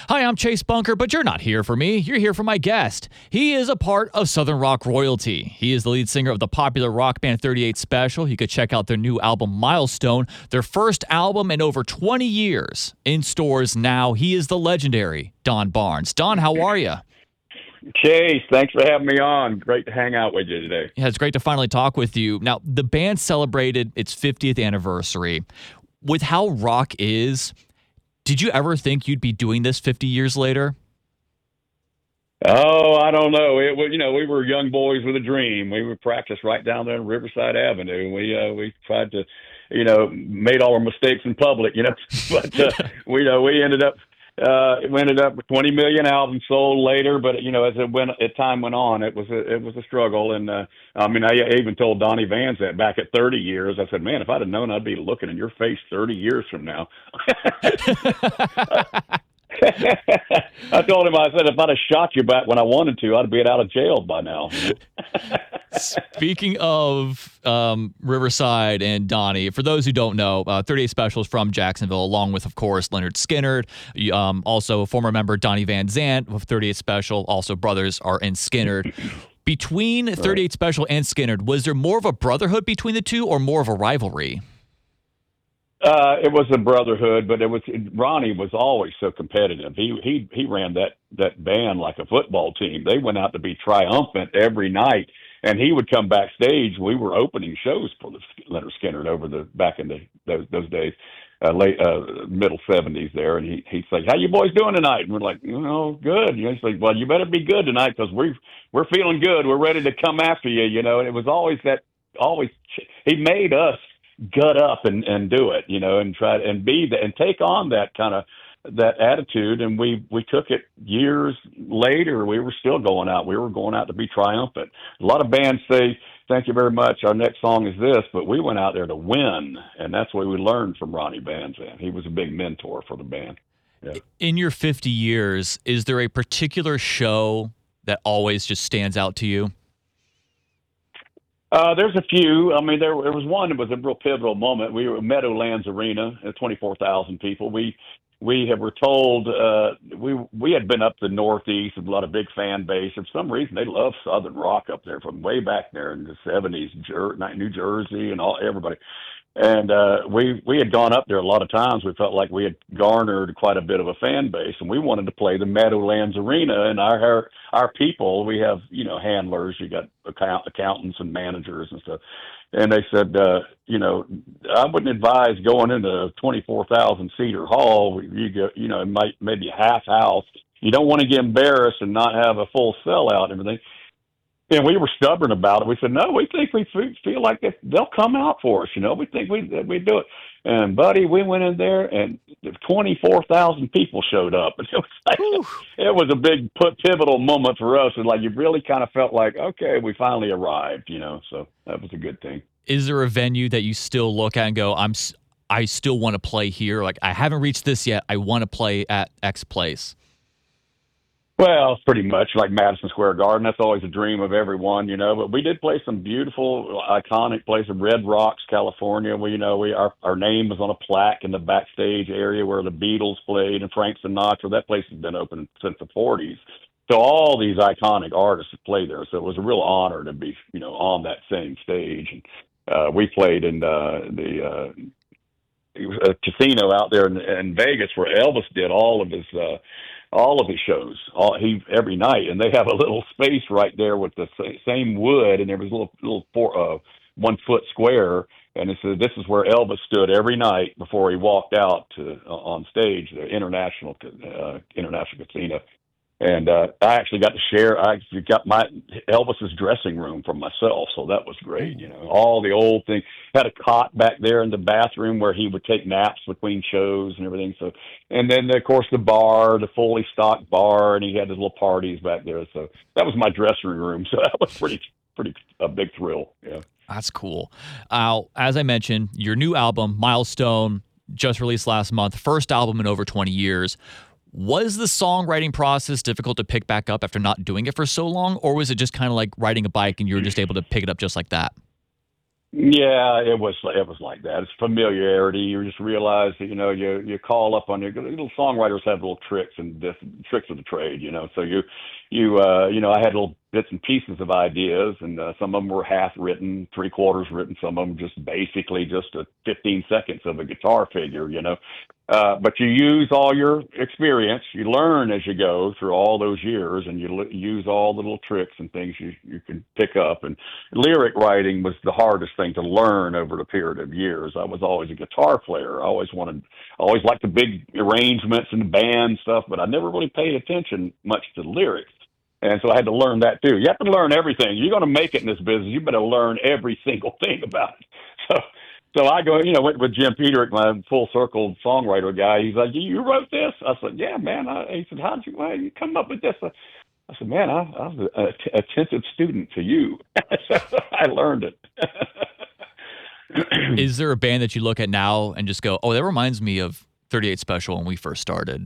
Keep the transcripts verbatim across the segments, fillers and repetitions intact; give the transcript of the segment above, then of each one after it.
Hi, I'm Chase Bunker, but you're not here for me. You're here for my guest. He is a part of Southern rock royalty. He is the lead singer of the popular rock band thirty-eight Special. You could check out their new album, Milestone, their first album in over twenty years. In stores now, he is the legendary Don Barnes. Don, how are you? Chase, thanks for having me on. Great to hang out with you today. Yeah, it's great to finally talk with you. Now, the band celebrated its fiftieth anniversary. With how rock is, did you ever think you'd be doing this fifty years later? Oh, I don't know. It was, you know, we were young boys with a dream. We would practice right down there on Riverside Avenue. We uh, we tried to, you know, made all our mistakes in public, you know. But uh, we uh, we ended up uh, we ended up with twenty million albums sold later. But you know, as it went, as time went on, it was a, it was a struggle. And uh, I mean, I even told Donnie Vans that back at thirty years. I said, man, if I'd have known, I'd be looking in your face thirty years from now. I told him, I said, if I'd have shot you back when I wanted to, I'd be out of jail by now. Speaking of um, Riverside and Donnie, for those who don't know, uh, thirty-eight Special is from Jacksonville, along with, of course, Leonard Skinner. Um, also, a former member, Donnie Van Zant of thirty-eight Special. Also, brothers are in Skinner. Between thirty-eight Special and Skinner, was there more of a brotherhood between the two or more of a rivalry? Uh, it was a brotherhood, but it was Ronnie was always so competitive. He he he ran that that band like a football team. They went out to be triumphant every night, and he would come backstage. We were opening shows for the Leonard Skinner over the back in the those those days, uh, late uh, middle seventies there, and he he'd say, "How you boys doing tonight?" And we're like, "You know, good." You know, he's like, "Well, you better be good tonight because we we're feeling good. We're ready to come after you." You know, and it was always that always he made us gut up and, and do it, you know, and try and be that and take on that kind of that attitude. And we, we took it years later. We were still going out. We were going out to be triumphant. A lot of bands say, thank you very much. Our next song is this, but we went out there to win. And that's what we learned from Ronnie Van Zant. He was a big mentor for the band. Yeah. In your fifty years, is there a particular show that always just stands out to you? Uh, there's a few. I mean, there, there was one that was a real pivotal moment. We were at Meadowlands Arena, at twenty-four thousand people. We we have, were told uh, we we had been up the Northeast with a lot of big fan base. For some reason, they love Southern rock up there from way back there in the seventies, Jer- New Jersey, and all everybody. And uh, we we had gone up there a lot of times. We felt like we had garnered quite a bit of a fan base, and we wanted to play the Meadowlands Arena. And our our, our people, we have you know handlers, you got account, accountants and managers and stuff. And they said, uh, you know, I wouldn't advise going into a twenty-four thousand seater hall. You go, you know, it might maybe half house. You don't want to get embarrassed and not have a full sellout and everything. And we were stubborn about it. We said, no, we think we feel like they'll come out for us. You know, we think we we do it. And, buddy, we went in there, and twenty-four thousand people showed up. And it was like, it was a big pivotal moment for us. And, like, you really kind of felt like, okay, we finally arrived, you know. So that was a good thing. Is there a venue that you still look at and go, I'm, I still want to play here? Like, I haven't reached this yet. I want to play at X place. Well, pretty much like Madison Square Garden. That's always a dream of everyone, you know. But we did play some beautiful, iconic places. Red Rocks, California. We, you know, we our our name was on a plaque in the backstage area where the Beatles played and Frank Sinatra. That place has been open since the forties. So all these iconic artists have played there. So it was a real honor to be, you know, on that same stage. And uh, we played in uh, the uh, it was a casino out there in, in Vegas where Elvis did all of his. Uh, all of his shows, all, he every night, and they have a little space right there with the same wood, and there was a little little four, uh, one foot square, and it said this is where Elvis stood every night before he walked out to uh, on stage, the international uh, international casino. And uh, I actually got to share. I actually got my Elvis's dressing room for myself, so that was great. You know, all the old things. Had a cot back there in the bathroom where he would take naps between shows and everything. So, and then of course the bar, the fully stocked bar, and he had his little parties back there. So that was my dressing room. So that was pretty, pretty a big thrill. Yeah, that's cool. Uh, as I mentioned, your new album, Milestone, just released last month. First album in over twenty years. Was the songwriting process difficult to pick back up after not doing it for so long, or was it just kind of like riding a bike and you were just able to pick it up just like that? Yeah, it was it was like that. It's familiarity. You just realize that you know you you call up on your little songwriters have little tricks and this, tricks of the trade. You know, so you you uh, you know I had little bits and pieces of ideas, and uh, some of them were half written, three quarters written. Some of them just basically just a fifteen seconds of a guitar figure. You know, uh, but you use all your experience. You learn as you go through all those years, and you l- use all the little tricks and things you you can pick up. And lyric writing was the hardest thing to learn over the period of years. I was always a guitar player. I always wanted, I always liked the big arrangements and the band stuff, but I never really paid attention much to the lyrics. And so I had to learn that too. You have to learn everything. You're going to make it in this business. You better learn every single thing about it. So, so I go, you know, went with Jim Peterick, my full circle songwriter guy. He's like, "You wrote this?" I said, "Yeah, man." I, he said, "How'd you, how you come up with this?" I said, "Man, I, I was an attentive student to you." So I learned it. Is there a band that you look at now and just go, "Oh, that reminds me of thirty-eight Special when we first started"?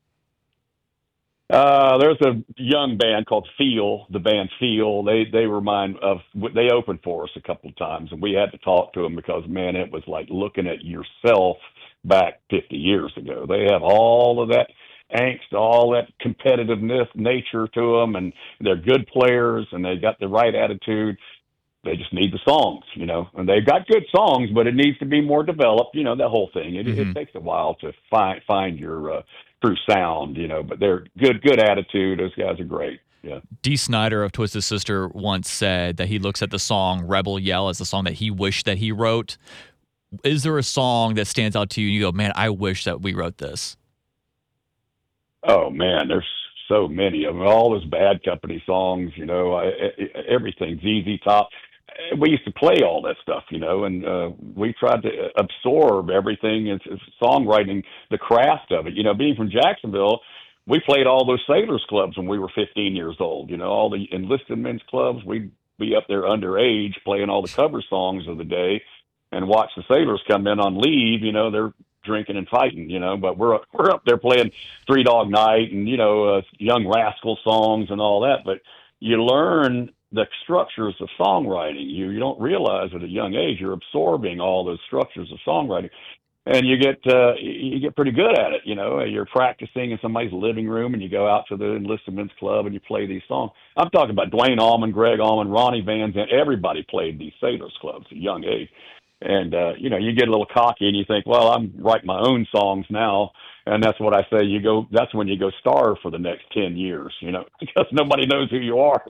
Uh, there's a young band called Feel. The band Feel. They they remind of. They opened for us a couple of times, and we had to talk to them because man, it was like looking at yourself back fifty years ago. They have all of that angst, all that competitiveness nature to them, and they're good players, and they got the right attitude. They just need the songs, you know, and they've got good songs, but it needs to be more developed, you know, that whole thing. It, it Hmm. takes a while to find find your uh, true sound, you know, but they're good, good attitude. Those guys are great. Yeah. Dee Snider of Twisted Sister once said that he looks at the song Rebel Yell as the song that he wished that he wrote. Is there a song that stands out to you and you go, "Man, I wish that we wrote this"? Oh man, there's so many of them. All those Bad Company songs, you know, I, I, everything. Z Z Top. We used to play all that stuff, you know, and uh, we tried to absorb everything as, as songwriting, the craft of it. You know, being from Jacksonville, we played all those sailors clubs when we were fifteen years old. You know, all the enlisted men's clubs. We'd be up there underage playing all the cover songs of the day, and watch the sailors come in on leave. You know, they're drinking and fighting. You know, but we're we're up there playing Three Dog Night and you know uh, Young Rascal songs and all that. But you learn the structures of songwriting. You you don't realize at a young age you're absorbing all those structures of songwriting, and you get uh, you get pretty good at it. You know, you're practicing in somebody's living room, and you go out to the enlisted men's club and you play these songs. I'm talking about Dwayne Allman, Greg Allman, Ronnie Van Zant. Everybody played these sailors clubs at a young age. And uh, you know, you get a little cocky and you think, well, I'm writing my own songs now, and that's what I say. You go, that's when you go star for the next ten years, you know, because nobody knows who you are.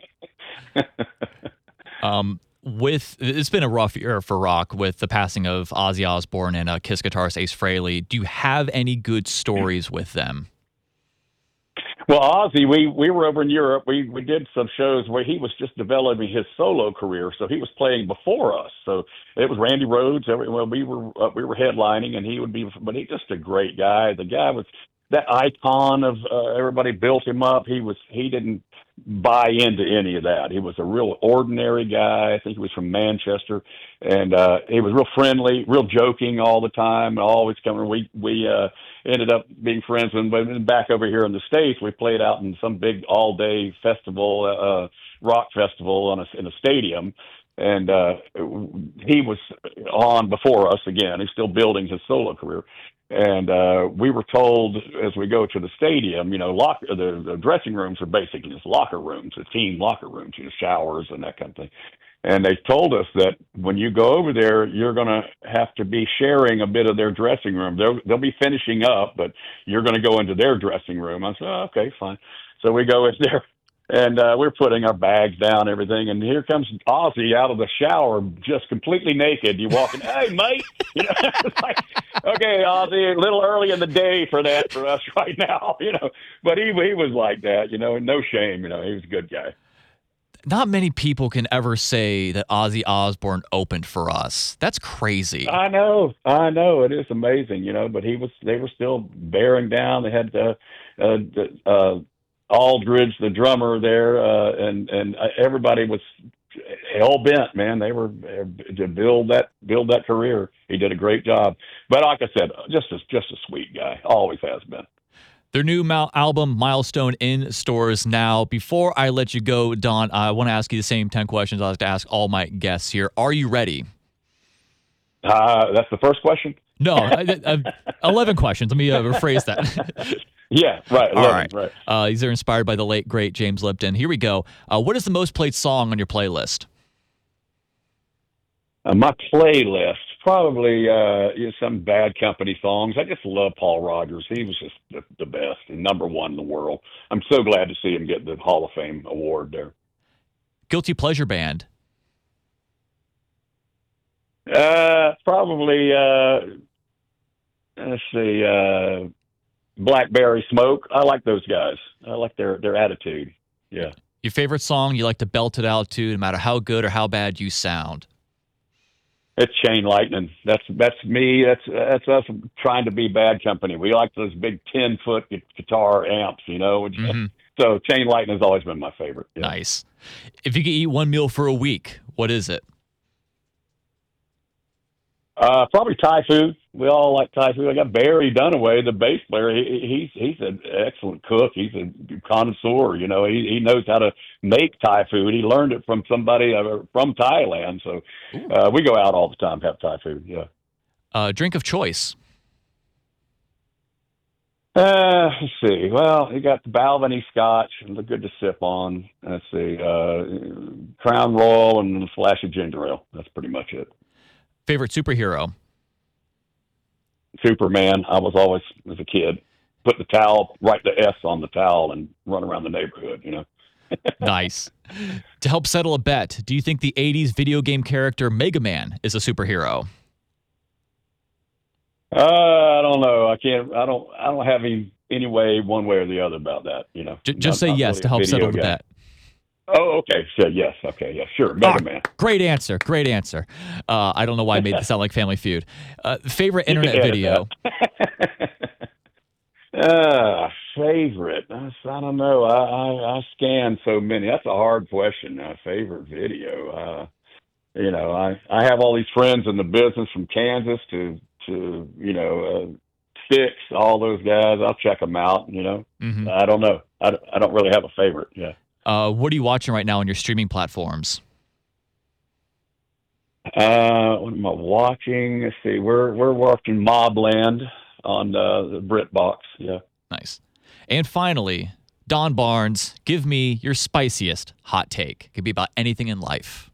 Um, with it's been a rough year for rock with the passing of Ozzy Osbourne and uh, Kiss guitarist Ace Frehley. Do you have any good stories with them? Well, Ozzy, we we were over in Europe. We we did some shows where he was just developing his solo career, so he was playing before us. So it was Randy Rhoads. Every, well, we were uh, we were headlining, and he would be. But he's just a great guy. The guy was that icon of uh, everybody built him up. He was he didn't buy into any of that. He was a real ordinary guy. I think he was from Manchester, and uh, he was real friendly, real joking all the time, always coming. We we uh, ended up being friends with him. But back over here in the States, we played out in some big all day festival, uh, rock festival on a, in a stadium. And uh, he was on before us again. He's still building his solo career. And uh, we were told as we go to the stadium, you know, lock, the, the dressing rooms are basically just locker rooms, the team locker rooms, you know, showers and that kind of thing. And they told us that when you go over there, you're going to have to be sharing a bit of their dressing room. They'll, they'll be finishing up, but you're going to go into their dressing room. I said, oh, okay, fine. So we go in there, and uh, we're putting our bags down, everything. And here comes Ozzy out of the shower, just completely naked. You walking, hey, mate. You know, it's like, okay, Ozzy, a little early in the day for that for us right now, you know. But he he was like that, you know, and no shame, you know. He was a good guy. Not many people can ever say that Ozzy Osbourne opened for us. That's crazy. I know, I know, it is amazing, you know. But he was, they were still bearing down. They had uh, uh, uh, Aldridge, the drummer there, uh, and and uh, everybody was hell bent, man. They were uh, to build that build that career. He did a great job. But like I said, just a, just a sweet guy, always has been. Their new mal- album, Milestone, in stores now. Before I let you go, Don, I want to ask you the same ten questions I like to ask all my guests here. Are you ready? Uh, that's the first question? No, I, I, eleven questions. Let me uh, rephrase that. Yeah, right. All eleven, right. right. Uh, these are inspired by the late, great James Lipton. Here we go. Uh, what is the most played song on your playlist? Uh, my playlist, probably uh, you know, some Bad Company songs. I just love Paul Rogers. He was just the, the best and number one in the world. I'm so glad to see him get the Hall of Fame award there. Guilty pleasure band. Uh, probably, uh, let's see, uh, Blackberry Smoke. I like those guys. I like their, their attitude. Yeah. Your favorite song you like to belt it out to, no matter how good or how bad you sound? It's Chain Lightning. That's that's me. That's that's us trying to be Bad Company. We like those big ten foot guitar amps, you know. Mm-hmm. So Chain Lightning has always been my favorite. Yeah. Nice. If you could eat one meal for a week, what is it? Uh, probably Thai food. We all like Thai food. I got Barry Dunaway, the bass player. He, he's he's an excellent cook. He's a connoisseur. You know, he he knows how to make Thai food. He learned it from somebody uh, from Thailand. So uh, we go out all the time to have Thai food. Yeah. Uh, drink of choice. Uh, let's see. Well, you got the Balvenie Scotch, and good to sip on. Let's see. Uh, Crown Royal and a flash of ginger ale. That's pretty much it. Favorite superhero? Superman. I was always, as a kid, put the towel, write the S on the towel, and run around the neighborhood, you know. Nice. To help settle a bet, do you think the eighties video game character Mega Man is a superhero? Uh, I don't know. I can't, I don't, I don't have any, any way, one way or the other about that, you know. J- just not, say not yes really to help settle the game. bet. Oh, okay. So yes. Okay. Yeah, sure. Mega Ah, Man. Great answer. Great answer. Uh, I don't know why I made this sound like Family Feud. Uh, favorite internet video? uh, favorite. I, I don't know. I, I, I scan so many. That's a hard question. Uh, favorite video. Uh, you know, I, I have all these friends in the business from Kansas to, to, you know, uh, Six, all those guys. I'll check them out. You know, Mm-hmm. I don't know. I, I don't really have a favorite. Yeah. Uh, what are you watching right now on your streaming platforms? Uh, what am I watching? Let's see. We're we're watching Mobland on uh, the BritBox. Yeah. Nice. And finally, Don Barnes, give me your spiciest hot take. It could be about anything in life.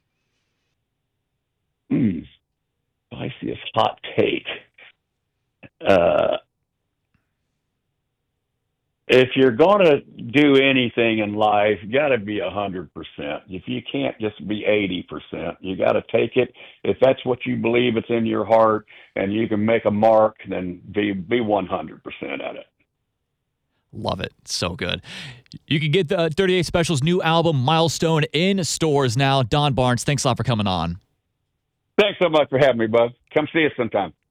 Hmm. Spiciest hot take. Uh, if you're going to do anything in life, you got to be a hundred percent. If you can't just be eighty percent, you got to take it. If that's what you believe, it's in your heart, and you can make a mark, then be be one hundred percent at it. Love it. So good. You can get the thirty-eight Special's new album, Milestone, in stores now. Don Barnes, thanks a lot for coming on. Thanks so much for having me, bud. Come see us sometime.